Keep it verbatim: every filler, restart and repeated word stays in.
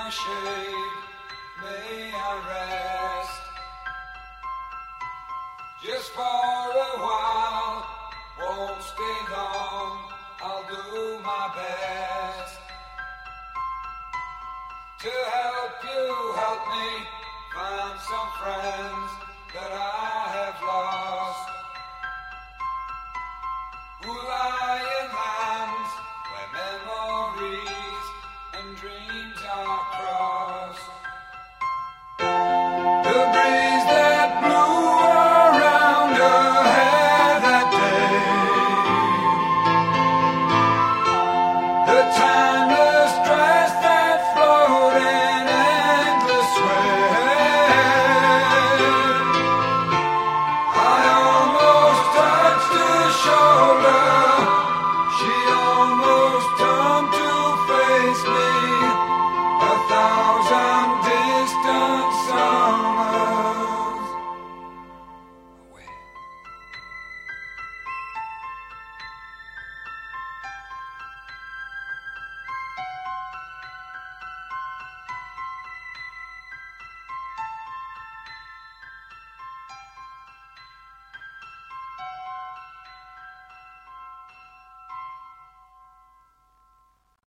my shade, may I rest just for a while, won't stay long, I'll do my best to help you help me find some friends